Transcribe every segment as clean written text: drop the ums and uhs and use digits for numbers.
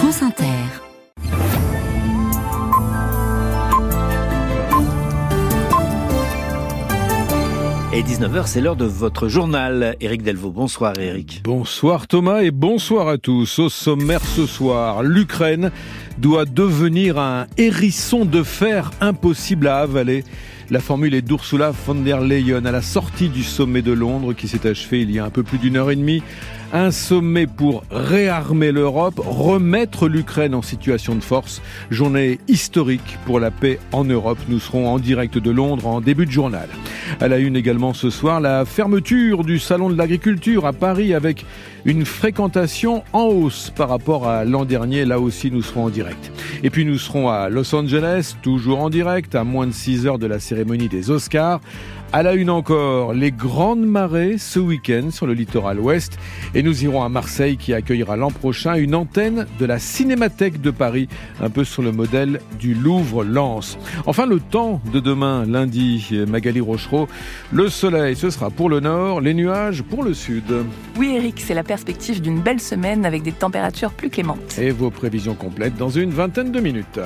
France Inter. Et 19h, c'est l'heure de votre journal. Éric Delvaux, bonsoir Éric. Bonsoir Thomas et bonsoir à tous. Au sommaire ce soir, l'Ukraine doit devenir un hérisson de fer impossible à avaler. La formule est d'Ursula von der Leyen à la sortie du sommet de Londres qui s'est achevé il y a un peu plus d'une heure et demie. Un sommet pour réarmer l'Europe, remettre l'Ukraine en situation de force. Journée historique pour la paix en Europe. Nous serons en direct de Londres en début de journal. À la une également ce soir, la fermeture du Salon de l'Agriculture à Paris avec une fréquentation en hausse par rapport à l'an dernier. Là aussi, nous serons en direct. Et puis nous serons à Los Angeles, toujours en direct, à moins de 6 heures de la cérémonie des Oscars. À la une encore, les grandes marées ce week-end sur le littoral ouest. Et nous irons à Marseille qui accueillera l'an prochain une antenne de la Cinémathèque de Paris, un peu sur le modèle du Louvre-Lens. Enfin, le temps de demain, lundi, Magali Rochereau. Le soleil, ce sera pour le nord, les nuages pour le sud. Oui Eric, c'est la perspective d'une belle semaine avec des températures plus clémentes. Et vos prévisions complètes dans une vingtaine de minutes.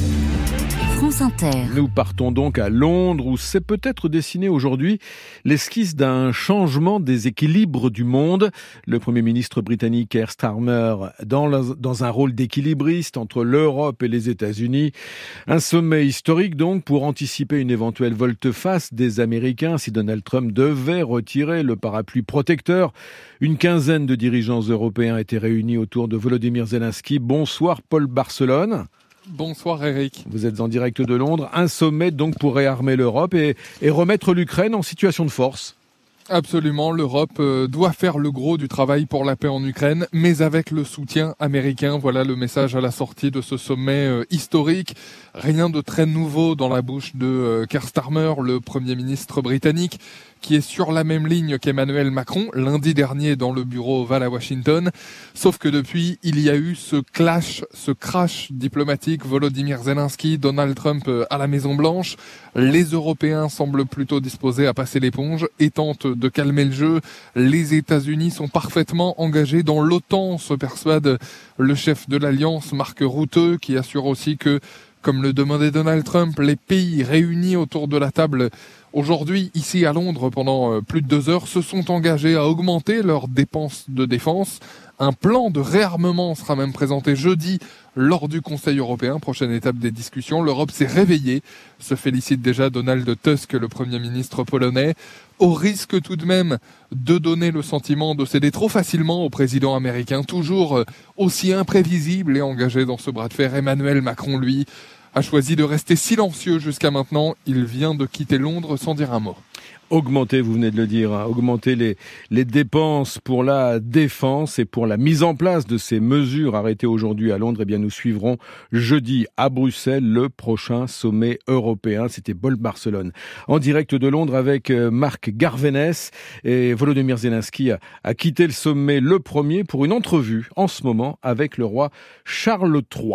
France Inter. Nous partons donc à Londres où s'est peut-être dessiné aujourd'hui l'esquisse d'un changement des équilibres du monde. Le Premier ministre britannique Keir Starmer dans un rôle d'équilibriste entre l'Europe et les États-Unis. Un sommet historique donc pour anticiper une éventuelle volte-face des Américains si Donald Trump devait retirer le parapluie protecteur. Une quinzaine de dirigeants européens étaient réunis autour de Volodymyr Zelensky. Bonsoir Paul Barcelone. Bonsoir Eric. Vous êtes en direct de Londres. Un sommet donc pour réarmer l'Europe et remettre l'Ukraine en situation de force. Absolument, l'Europe doit faire le gros du travail pour la paix en Ukraine, mais avec le soutien américain. Voilà le message à la sortie de ce sommet historique. Rien de très nouveau dans la bouche de Keir Starmer, le Premier ministre britannique, qui est sur la même ligne qu'Emmanuel Macron, lundi dernier dans le bureau Oval à Washington. Sauf que depuis, il y a eu ce crash diplomatique, Volodymyr Zelensky, Donald Trump à la Maison-Blanche. Les Européens semblent plutôt disposés à passer l'éponge et tentent de calmer le jeu. Les États-Unis sont parfaitement engagés dans l'OTAN, se persuade le chef de l'Alliance, Mark Rutte, qui assure aussi que, comme le demandait Donald Trump, les pays réunis autour de la table aujourd'hui, ici à Londres, pendant plus de 2 heures, se sont engagés à augmenter leurs dépenses de défense. Un plan de réarmement sera même présenté jeudi lors du Conseil européen. Prochaine étape des discussions, l'Europe s'est réveillée, se félicite déjà Donald Tusk, le Premier ministre polonais, au risque tout de même de donner le sentiment de céder trop facilement au président américain, toujours aussi imprévisible et engagé dans ce bras de fer. Emmanuel Macron, lui, a choisi de rester silencieux jusqu'à maintenant. Il vient de quitter Londres sans dire un mot. Augmenter, vous venez de le dire, augmenter les dépenses pour la défense et pour la mise en place de ces mesures arrêtées aujourd'hui à Londres. Eh bien, nous suivrons jeudi à Bruxelles le prochain sommet européen. C'était Paul Barcelone. En direct de Londres avec Marc Garvenès. Et Volodymyr Zelensky a quitté le sommet le premier pour une entrevue en ce moment avec le roi Charles III.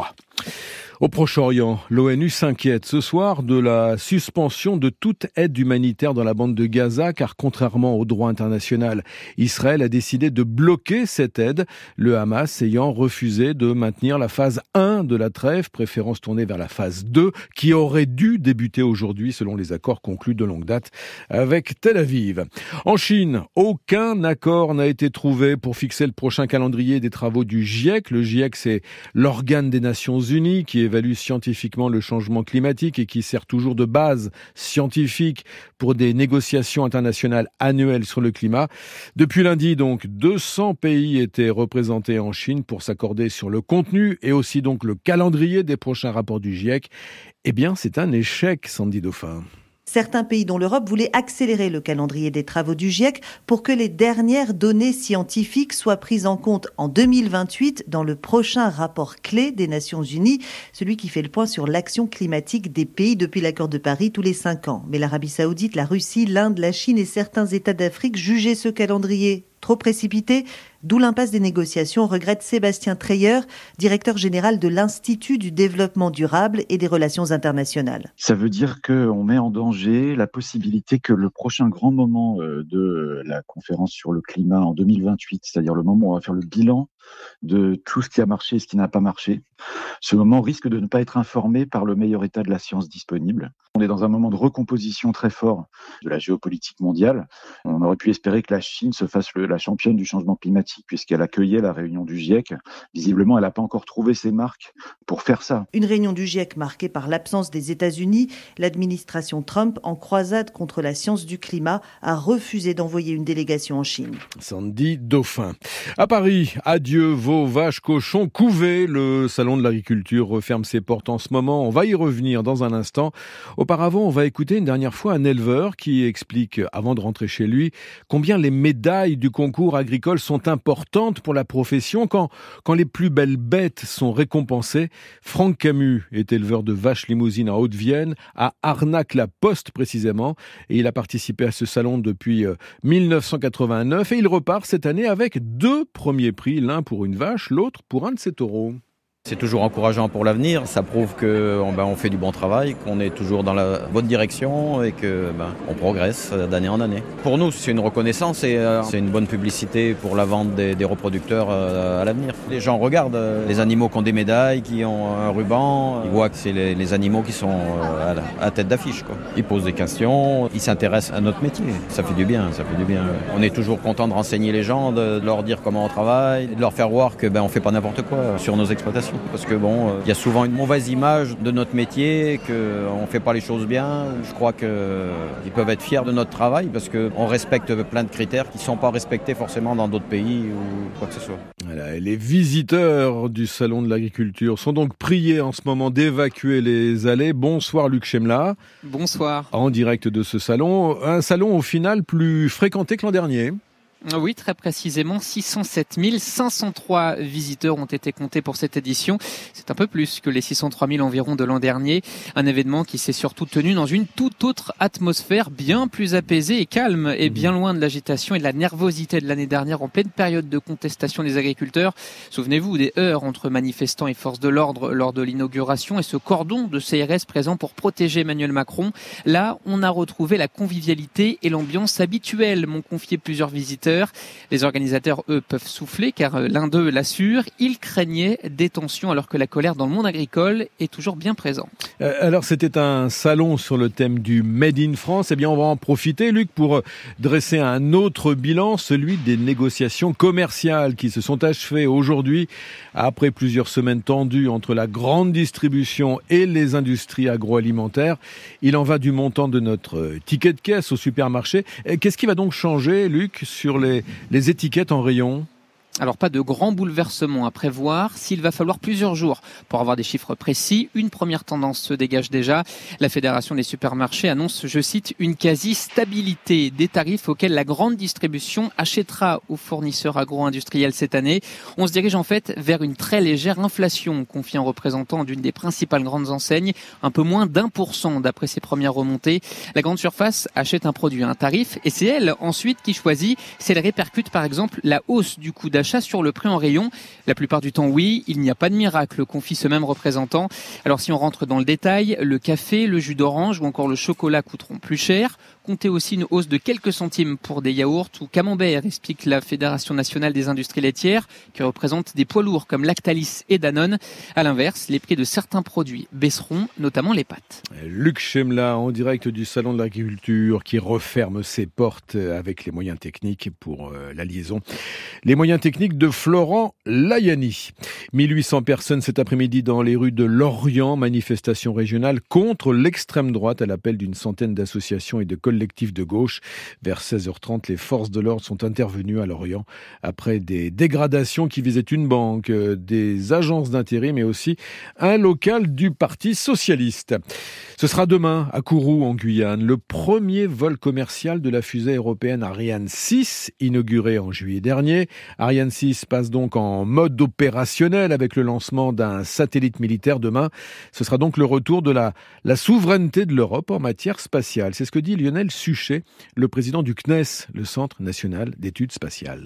Au Proche-Orient, l'ONU s'inquiète ce soir de la suspension de toute aide humanitaire dans la bande de Gaza, car contrairement au droit international, Israël a décidé de bloquer cette aide, le Hamas ayant refusé de maintenir la phase 1 de la trêve, préférant se tourner vers la phase 2, qui aurait dû débuter aujourd'hui selon les accords conclus de longue date avec Tel Aviv. En Chine, aucun accord n'a été trouvé pour fixer le prochain calendrier des travaux du GIEC. Le GIEC, c'est l'organe des Nations Unies qui évalue scientifiquement le changement climatique et qui sert toujours de base scientifique pour des négociations internationales annuelles sur le climat. Depuis lundi, donc, 200 pays étaient représentés en Chine pour s'accorder sur le contenu et aussi donc le calendrier des prochains rapports du GIEC. Eh bien, c'est un échec, Sandy Dauphin. Certains pays, dont l'Europe, voulaient accélérer le calendrier des travaux du GIEC pour que les dernières données scientifiques soient prises en compte en 2028 dans le prochain rapport clé des Nations Unies, celui qui fait le point sur l'action climatique des pays depuis l'accord de Paris tous les 5 ans. Mais l'Arabie Saoudite, la Russie, l'Inde, la Chine et certains États d'Afrique jugeaient ce calendrier trop précipité. D'où l'impasse des négociations, regrette Sébastien Treyer, directeur général de l'Institut du développement durable et des relations internationales. Ça veut dire qu'on met en danger la possibilité que le prochain grand moment de la conférence sur le climat en 2028, c'est-à-dire le moment où on va faire le bilan de tout ce qui a marché et ce qui n'a pas marché, ce moment risque de ne pas être informé par le meilleur état de la science disponible. On est dans un moment de recomposition très fort de la géopolitique mondiale. On aurait pu espérer que la Chine se fasse la championne du changement climatique puisqu'elle accueillait la réunion du GIEC. Visiblement, elle n'a pas encore trouvé ses marques pour faire ça. Une réunion du GIEC marquée par l'absence des États-Unis. L'administration Trump, en croisade contre la science du climat, a refusé d'envoyer une délégation en Chine. Sandy Dauphin. À Paris, adieu veaux, vaches, cochons, couvées. Le salon de l'agriculture referme ses portes en ce moment. On va y revenir dans un instant. Auparavant, on va écouter une dernière fois un éleveur qui explique, avant de rentrer chez lui, combien les médailles du concours agricole sont importantes pour la profession quand les plus belles bêtes sont récompensées. Franck Camus est éleveur de vaches limousines en Haute-Vienne, à Arnac-la-Poste précisément, et il a participé à ce salon depuis 1989 et il repart cette année avec 2 premiers prix, l'un pour une vache, l'autre pour un de ses taureaux. C'est toujours encourageant pour l'avenir, ça prouve qu'on fait du bon travail, qu'on est toujours dans la bonne direction et qu'on progresse d'année en année. Pour nous, c'est une reconnaissance et c'est une bonne publicité pour la vente des reproducteurs à l'avenir. Les gens regardent les animaux qui ont des médailles, qui ont un ruban, ils voient que c'est les animaux qui sont à tête d'affiche, quoi. Ils posent des questions, ils s'intéressent à notre métier, ça fait du bien. On est toujours content de renseigner les gens, de leur dire comment on travaille, de leur faire voir que on fait pas n'importe quoi sur nos exploitations. Parce que il y a souvent une mauvaise image de notre métier, qu'on fait pas les choses bien. Je crois qu'ils peuvent être fiers de notre travail parce qu'on respecte plein de critères qui sont pas respectés forcément dans d'autres pays ou quoi que ce soit. Voilà, et les visiteurs du salon de l'agriculture sont donc priés en ce moment d'évacuer les allées. Bonsoir Luc Chemla. Bonsoir. En direct de ce salon, un salon au final plus fréquenté que l'an dernier. Oui, très précisément, 607 503 visiteurs ont été comptés pour cette édition. C'est un peu plus que les 603 000 environ de l'an dernier. Un événement qui s'est surtout tenu dans une toute autre atmosphère, bien plus apaisée et calme, et bien loin de l'agitation et de la nervosité de l'année dernière en pleine période de contestation des agriculteurs. Souvenez-vous des heurts entre manifestants et forces de l'ordre lors de l'inauguration et ce cordon de CRS présent pour protéger Emmanuel Macron. Là, on a retrouvé la convivialité et l'ambiance habituelle, m'ont confié plusieurs visiteurs. Les organisateurs, eux, peuvent souffler car l'un d'eux l'assure. Ils craignaient des tensions alors que la colère dans le monde agricole est toujours bien présente. Alors c'était un salon sur le thème du Made in France. Eh bien on va en profiter, Luc, pour dresser un autre bilan, celui des négociations commerciales qui se sont achevées aujourd'hui après plusieurs semaines tendues entre la grande distribution et les industries agroalimentaires. Il en va du montant de notre ticket de caisse au supermarché. Qu'est-ce qui va donc changer, Luc, sur les étiquettes en rayon? Alors pas de grands bouleversements à prévoir, s'il va falloir plusieurs jours pour avoir des chiffres précis. Une première tendance se dégage déjà. La Fédération des supermarchés annonce, je cite, une quasi-stabilité des tarifs auxquels la grande distribution achètera aux fournisseurs agro-industriels cette année. On se dirige en fait vers une très légère inflation, confie un représentant d'une des principales grandes enseignes, un peu moins d'1% d'après ses premières remontées. La grande surface achète un produit à un tarif et c'est elle ensuite qui choisit si elle répercute par exemple la hausse du coût d'achat sur le prix en rayon. La plupart du temps, oui, il n'y a pas de miracle, confie ce même représentant. Alors si on rentre dans le détail, le café, le jus d'orange ou encore le chocolat coûteront plus cher. Comptez aussi une hausse de quelques centimes pour des yaourts ou camembert, explique la Fédération nationale des industries laitières, qui représente des poids lourds comme Lactalis et Danone. À l'inverse, les prix de certains produits baisseront, notamment les pâtes. Luc Chemla, en direct du Salon de l'Agriculture, qui referme ses portes avec les moyens techniques pour la liaison. Les moyens techniques de Florent Layani. 1800 personnes cet après-midi dans les rues de Lorient, manifestation régionale contre l'extrême droite à l'appel d'une centaine d'associations et de collectifs de gauche. Vers 16h30, les forces de l'ordre sont intervenues à Lorient après des dégradations qui visaient une banque, des agences d'intérim mais aussi un local du Parti socialiste. Ce sera demain à Kourou en Guyane, le premier vol commercial de la fusée européenne Ariane 6, inauguré en juillet dernier. Ariane 6 passe donc en mode opérationnel avec le lancement d'un satellite militaire demain. Ce sera donc le retour de la souveraineté de l'Europe en matière spatiale. C'est ce que dit Lionel Suchet, le président du CNES, le Centre national d'études spatiales.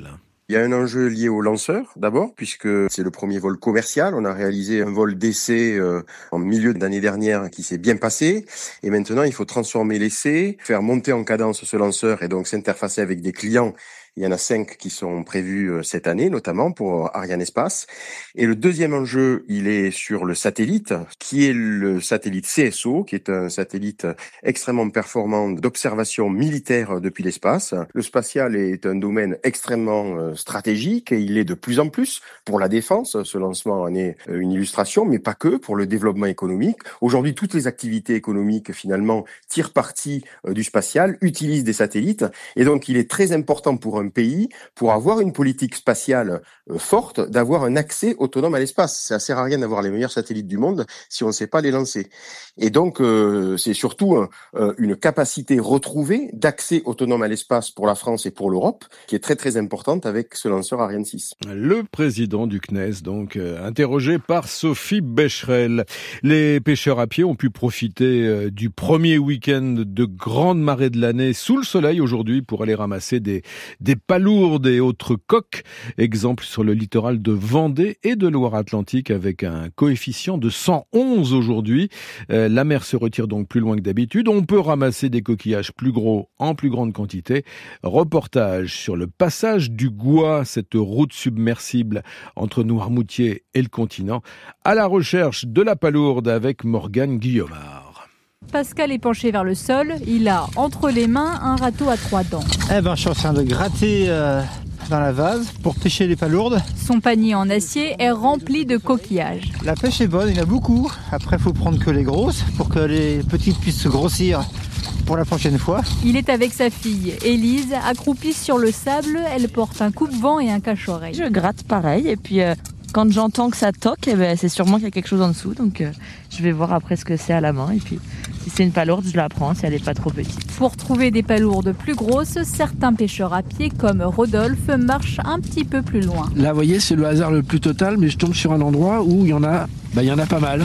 Il y a un enjeu lié au lanceur d'abord, puisque c'est le premier vol commercial. On a réalisé un vol d'essai en milieu d'année dernière qui s'est bien passé. Et maintenant, il faut transformer l'essai, faire monter en cadence ce lanceur et donc s'interfacer avec des clients. Il y en a 5 qui sont prévus cette année, notamment pour Arianespace. Et le deuxième enjeu, il est sur le satellite, qui est le satellite CSO, qui est un satellite extrêmement performant d'observation militaire depuis l'espace. Le spatial est un domaine extrêmement stratégique et il est de plus en plus pour la défense. Ce lancement en est une illustration, mais pas que, pour le développement économique. Aujourd'hui, toutes les activités économiques, finalement, tirent parti du spatial, utilisent des satellites. Et donc, il est très important pour un pays, pour avoir une politique spatiale forte, d'avoir un accès autonome à l'espace. Ça sert à rien d'avoir les meilleurs satellites du monde si on ne sait pas les lancer. Et donc, c'est surtout une capacité retrouvée d'accès autonome à l'espace pour la France et pour l'Europe, qui est très très importante avec ce lanceur Ariane 6. Le président du CNES, donc, interrogé par Sophie Becherel. Les pêcheurs à pied ont pu profiter du premier week-end de grande marée de l'année sous le soleil aujourd'hui pour aller ramasser des palourdes et autres coques. Exemple sur le littoral de Vendée et de Loire-Atlantique avec un coefficient de 111 aujourd'hui. La mer se retire donc plus loin que d'habitude. On peut ramasser des coquillages plus gros en plus grande quantité. Reportage sur le passage du Gois, cette route submersible entre Noirmoutier et le continent, à la recherche de la palourde avec Morgane Guillaumard. Pascal est penché vers le sol. Il a entre les mains un râteau à 3 dents. Je suis en train de gratter dans la vase pour pêcher les palourdes. Son panier en acier est rempli de coquillages. La pêche est bonne, il y en a beaucoup. Après, il faut prendre que les grosses pour que les petites puissent se grossir pour la prochaine fois. Il est avec sa fille, Élise, accroupie sur le sable. Elle porte un coupe-vent et un cache-oreille. Je gratte pareil et puis quand j'entends que ça toque, c'est sûrement qu'il y a quelque chose en dessous. Donc je vais voir après ce que c'est à la main et puis si c'est une palourde, je la prends si elle n'est pas trop petite. Pour trouver des palourdes plus grosses, certains pêcheurs à pied comme Rodolphe marchent un petit peu plus loin. Là, vous voyez, c'est le hasard le plus total, mais je tombe sur un endroit où il y en a pas mal.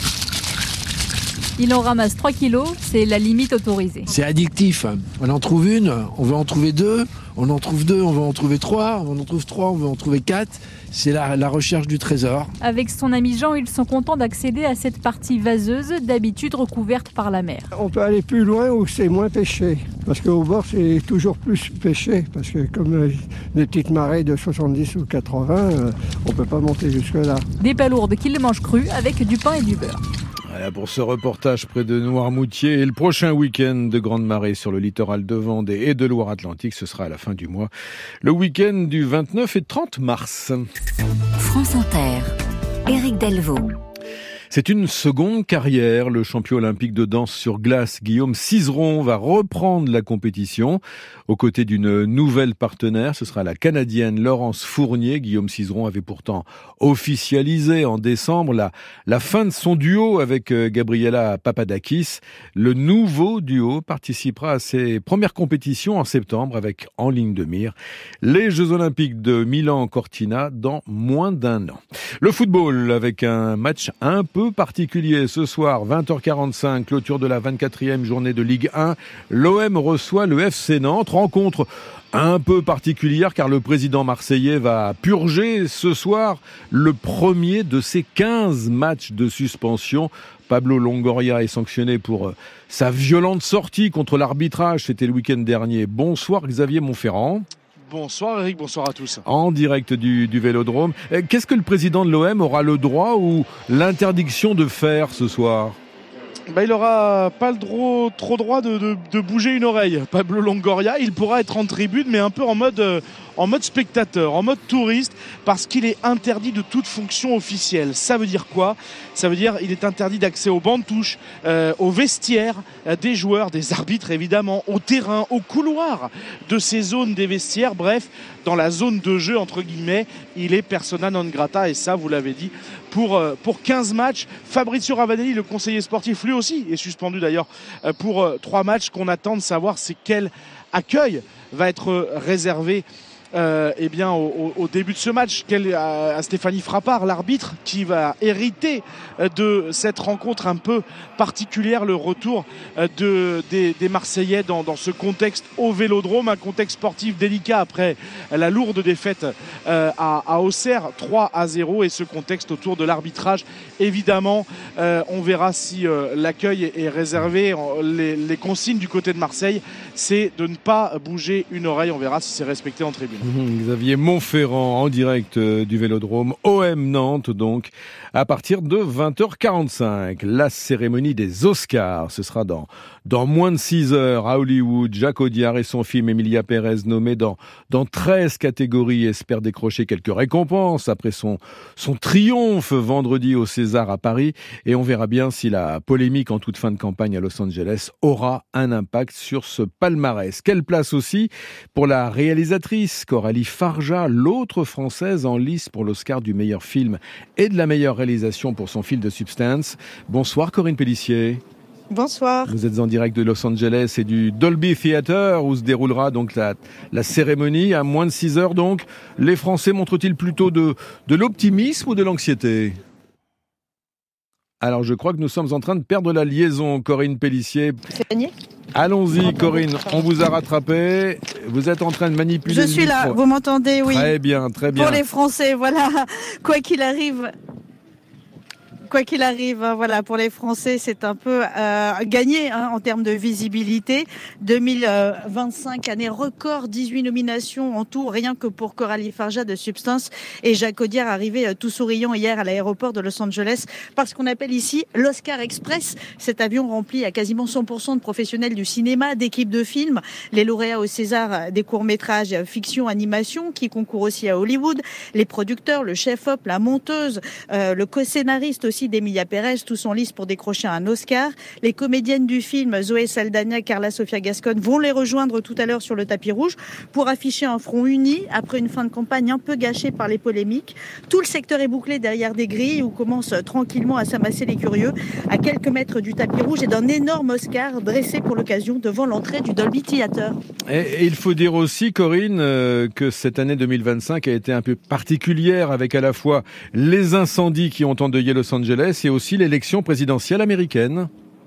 Il en ramasse 3 kilos, c'est la limite autorisée. C'est addictif. On en trouve une, on veut en trouver 2, on en trouve 2, on veut en trouver 3, on en trouve 3, on veut en trouver 4. C'est la recherche du trésor. Avec son ami Jean, ils sont contents d'accéder à cette partie vaseuse, d'habitude recouverte par la mer. On peut aller plus loin où c'est moins pêché. Parce qu'au bord, c'est toujours plus pêché. Parce que comme des petites marées de 70 ou 80, on ne peut pas monter jusque-là. Des palourdes qu'ils mangent crues avec du pain et du beurre. Voilà pour ce reportage près de Noirmoutier. Et le prochain week-end de grande marée sur le littoral de Vendée et de Loire-Atlantique, ce sera à la fin du mois. Le week-end du 29 et 30 mars. France Inter, Éric Delvaux. C'est une seconde carrière. Le champion olympique de danse sur glace, Guillaume Cizeron, va reprendre la compétition aux côtés d'une nouvelle partenaire. Ce sera la Canadienne Laurence Fournier. Guillaume Cizeron avait pourtant officialisé en décembre la fin de son duo avec Gabriela Papadakis. Le nouveau duo participera à ses premières compétitions en septembre avec en ligne de mire les Jeux Olympiques de Milan-Cortina dans moins d'un an. Le football avec un match un peu particulier ce soir, 20h45, clôture de la 24e journée de Ligue 1. L'OM reçoit le FC Nantes. Rencontre un peu particulière car le président marseillais va purger ce soir le premier de ses 15 matchs de suspension. Pablo Longoria est sanctionné pour sa violente sortie contre l'arbitrage. C'était le week-end dernier. Bonsoir Xavier Monferrand. Bonsoir Eric, bonsoir à tous. En direct du Vélodrome. Qu'est-ce que le président de l'OM aura le droit ou l'interdiction de faire ce soir ? Il n'aura pas trop droit de bouger une oreille. Pablo Longoria, il pourra être en tribune mais un peu en mode spectateur, en mode touriste, parce qu'il est interdit de toute fonction officielle. Ça veut dire quoi ? Ça veut dire qu'il est interdit d'accès aux bancs de touche, aux vestiaires des joueurs, des arbitres évidemment, au terrain, au couloir de ces zones des vestiaires. Bref, dans la zone de jeu, entre guillemets, il est persona non grata, et ça, vous l'avez dit, pour 15 matchs. Fabrizio Ravanelli, le conseiller sportif, lui aussi est suspendu d'ailleurs pour 3 matchs qu'on attend de savoir c'est quel accueil va être réservé au début de ce match, à Stéphanie Frappard, l'arbitre, qui va hériter de cette rencontre un peu particulière, le retour des Marseillais dans ce contexte au Vélodrome, un contexte sportif délicat après la lourde défaite à Auxerre 3-0, et ce contexte autour de l'arbitrage. Évidemment, on verra si l'accueil est réservé. Les consignes du côté de Marseille, c'est de ne pas bouger une oreille. On verra si c'est respecté en tribune. Xavier Montferrand en direct du Vélodrome, OM Nantes donc, à partir de 20h45. La cérémonie des Oscars, ce sera dans moins de 6 heures à Hollywood. Jacques Audiard et son film Emilia Pérez, nommés dans 13 catégories, espèrent décrocher quelques récompenses après son triomphe vendredi au César à Paris. Et on verra bien si la polémique en toute fin de campagne à Los Angeles aura un impact sur ce palmarès. Quelle place aussi pour la réalisatrice Coralie Farja, l'autre française en lice pour l'Oscar du meilleur film et de la meilleure réalisation pour son film de Substance. Bonsoir Corinne Pellissier. Bonsoir. Vous êtes en direct de Los Angeles et du Dolby Theatre où se déroulera donc la cérémonie à moins de 6 heures donc. Les Français montrent-ils plutôt de l'optimisme ou de l'anxiété ? Alors je crois que nous sommes en train de perdre la liaison, Corinne Pellissier. C'est gagné ? Allons-y Corinne, on vous a rattrapé. Vous êtes en train de manipuler le micro. Je suis là, vous m'entendez ? Oui. Très bien, très bien. Pour les Français, voilà, quoi qu'il arrive, voilà, pour les Français, c'est un peu gagné en termes de visibilité. 2025, année record, 18 nominations en tout, rien que pour Coralie Farja de Substance et Jacques Audiard, arrivé tout souriant hier à l'aéroport de Los Angeles, parce qu'on appelle ici l'Oscar Express. Cet avion rempli à quasiment 100% de professionnels du cinéma, d'équipes de films, les lauréats au César des courts-métrages fiction, animation, qui concourent aussi à Hollywood, les producteurs, le chef-op, la monteuse, le co-scénariste aussi d'Emilia Pérez, tous en lice pour décrocher un Oscar. Les comédiennes du film, Zoé Saldana, Carla Sofia Gascon, vont les rejoindre tout à l'heure sur le tapis rouge pour afficher un front uni après une fin de campagne un peu gâchée par les polémiques. Tout le secteur est bouclé derrière des grilles où commencent tranquillement à s'amasser les curieux à quelques mètres du tapis rouge et d'un énorme Oscar dressé pour l'occasion devant l'entrée du Dolby Theatre. Et il faut dire aussi, Corinne, que cette année 2025 a été un peu particulière avec à la fois les incendies qui ont endeuillé Los Angeles et aussi l'élection présidentielle américaine.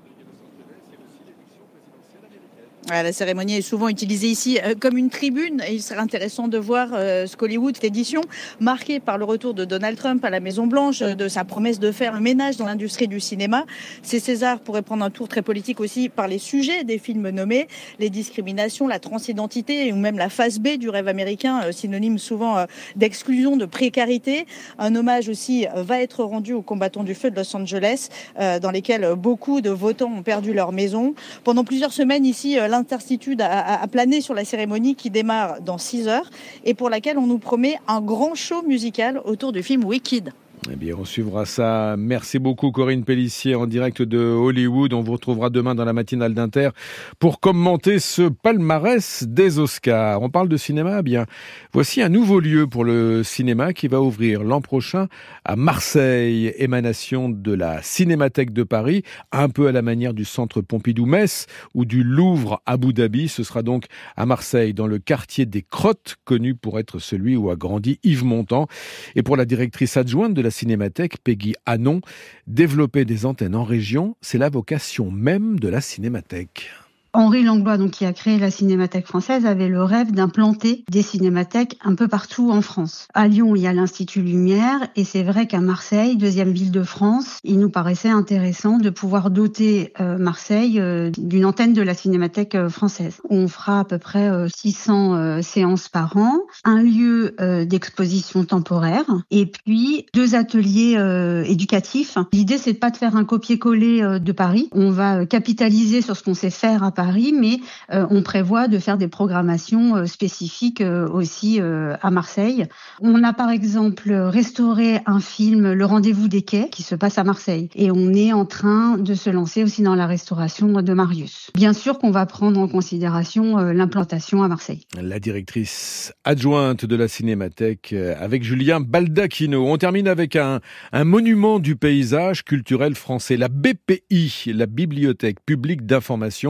La cérémonie est souvent utilisée ici comme une tribune et il serait intéressant de voir ce qu'Hollywood, cette édition, marquée par le retour de Donald Trump à la Maison-Blanche, de sa promesse de faire le ménage dans l'industrie du cinéma. Ces Césars pourraient prendre un tour très politique aussi par les sujets des films nommés, les discriminations, la transidentité ou même la face B du rêve américain, synonyme souvent d'exclusion, de précarité. Un hommage aussi va être rendu aux combattants du feu de Los Angeles, dans lesquels beaucoup de votants ont perdu leur maison. Pendant plusieurs semaines ici, l'incertitude a plané sur la cérémonie qui démarre dans 6 heures et pour laquelle on nous promet un grand show musical autour du film Wicked. Eh bien, on suivra ça. Merci beaucoup Corinne Pellissier en direct de Hollywood. On vous retrouvera demain dans la matinale d'Inter pour commenter ce palmarès des Oscars. On parle de cinéma, bien. Voici un nouveau lieu pour le cinéma qui va ouvrir l'an prochain à Marseille, émanation de la Cinémathèque de Paris, un peu à la manière du Centre Pompidou-Metz ou du Louvre Abu Dhabi. Ce sera donc à Marseille, dans le quartier des Crottes, connu pour être celui où a grandi Yves Montand. Et pour la directrice adjointe de la Cinémathèque, Peggy Hanon, développer des antennes en région, c'est la vocation même de la Cinémathèque. Henri Langlois, donc, qui a créé la Cinémathèque française, avait le rêve d'implanter des cinémathèques un peu partout en France. À Lyon, il y a l'Institut Lumière, et c'est vrai qu'à Marseille, deuxième ville de France, il nous paraissait intéressant de pouvoir doter Marseille d'une antenne de la Cinémathèque française. On fera à peu près 600 séances par an, un lieu d'exposition temporaire, et puis 2 ateliers éducatifs. L'idée, c'est pas de faire un copier-coller de Paris. On va capitaliser sur ce qu'on sait faire à Paris, mais on prévoit de faire des programmations spécifiques aussi à Marseille. On a par exemple restauré un film, Le Rendez-vous des Quais, qui se passe à Marseille. Et on est en train de se lancer aussi dans la restauration de Marius. Bien sûr qu'on va prendre en considération l'implantation à Marseille. La directrice adjointe de la Cinémathèque avec Julien Baldacchino. On termine avec un monument du paysage culturel français, la BPI, la Bibliothèque publique d'information,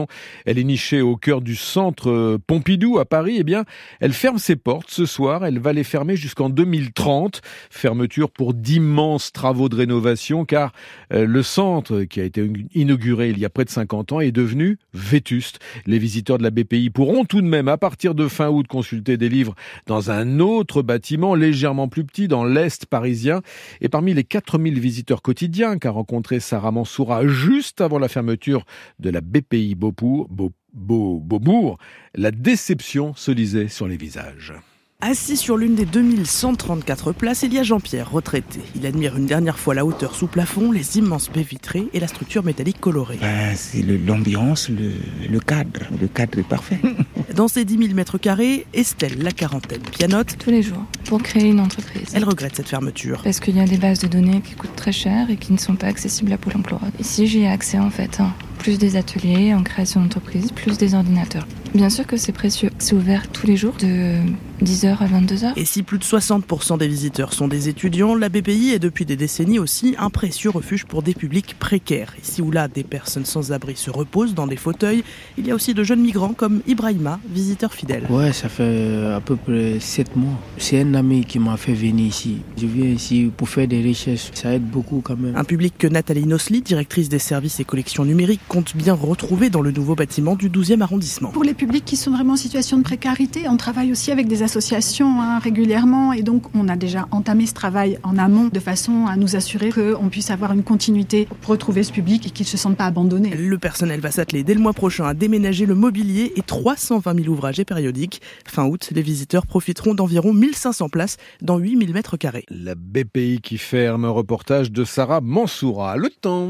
Elle est nichée au cœur du centre Pompidou à Paris. Eh bien, elle ferme ses portes ce soir. Elle va les fermer jusqu'en 2030. Fermeture pour d'immenses travaux de rénovation car le centre, qui a été inauguré il y a près de 50 ans, est devenu vétuste. Les visiteurs de la BPI pourront tout de même, à partir de fin août, consulter des livres dans un autre bâtiment légèrement plus petit dans l'Est parisien. Et parmi les 4000 visiteurs quotidiens qu'a rencontré Sarah Mansoura juste avant la fermeture de la BPI Beaubourg, la déception se lisait sur les visages. Assis sur l'une des 2134 places, il y a Jean-Pierre, retraité. Il admire une dernière fois la hauteur sous plafond, les immenses baies vitrées et la structure métallique colorée. C'est l'ambiance, le cadre. Le cadre est parfait. Dans ces 10 000 mètres carrés, Estelle, la quarantaine, pianote. Tous les jours, pour créer une entreprise. Elle regrette cette fermeture. Parce qu'il y a des bases de données qui coûtent très cher et qui ne sont pas accessibles à Pôle emploi. Ici, j'y ai accès en fait. Plus des ateliers en création d'entreprise, plus des ordinateurs. Bien sûr que c'est précieux. C'est ouvert tous les jours de 10h à 22h. Et si plus de 60% des visiteurs sont des étudiants, la BPI est depuis des décennies aussi un précieux refuge pour des publics précaires. Ici ou là, des personnes sans abri se reposent dans des fauteuils. Il y a aussi de jeunes migrants comme Ibrahima, visiteur fidèle. Ouais, ça fait à peu près 7 mois. C'est un ami qui m'a fait venir ici. Je viens ici pour faire des recherches. Ça aide beaucoup quand même. Un public que Nathalie Nosli, directrice des services et collections numériques, compte bien retrouver dans le nouveau bâtiment du 12e arrondissement. Pour les publics qui sont vraiment en situation de précarité, on travaille aussi avec des associations régulièrement et donc on a déjà entamé ce travail en amont de façon à nous assurer qu'on puisse avoir une continuité pour retrouver ce public et qu'ils ne se sentent pas abandonnés. Le personnel va s'atteler dès le mois prochain à déménager le mobilier et 320 000 ouvrages et périodiques. Fin août, les visiteurs profiteront d'environ 1500 places dans 8000 mètres carrés. La BPI qui ferme, un reportage de Sarah Mansoura. Le temps.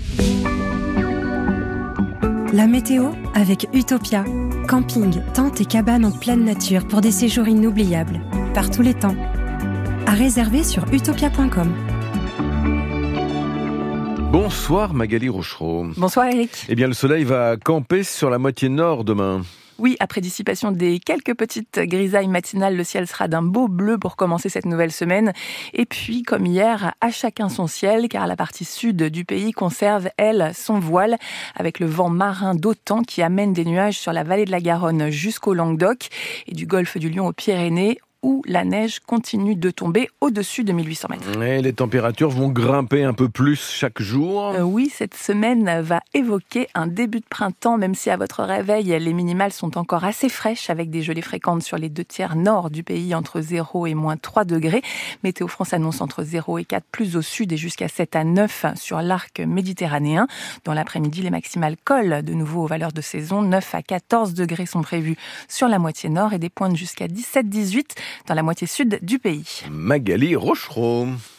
La météo avec Utopia. Camping, tente et cabane en pleine nature pour des séjours inoubliables. Par tous les temps. À réserver sur utopia.com. Bonsoir Magali Rochereau. Bonsoir Eric. Eh bien le soleil va camper sur la moitié nord demain. Oui, après dissipation des quelques petites grisailles matinales, le ciel sera d'un beau bleu pour commencer cette nouvelle semaine. Et puis, comme hier, à chacun son ciel, car la partie sud du pays conserve, elle, son voile, avec le vent marin d'OTAN qui amène des nuages sur la vallée de la Garonne jusqu'au Languedoc et du golfe du Lion aux Pyrénées, où la neige continue de tomber au-dessus de 1800 mètres. Et les températures vont grimper un peu plus chaque jour. Oui, cette semaine va évoquer un début de printemps, même si à votre réveil, les minimales sont encore assez fraîches, avec des gelées fréquentes sur les 2/3 nord du pays, entre 0 et moins 3 degrés. Météo France annonce entre 0 et 4 plus au sud et jusqu'à 7 à 9 sur l'arc méditerranéen. Dans l'après-midi, les maximales collent de nouveau aux valeurs de saison. 9 à 14 degrés sont prévus sur la moitié nord et des pointes jusqu'à 17-18 dans la moitié sud du pays. Magali Rochereau.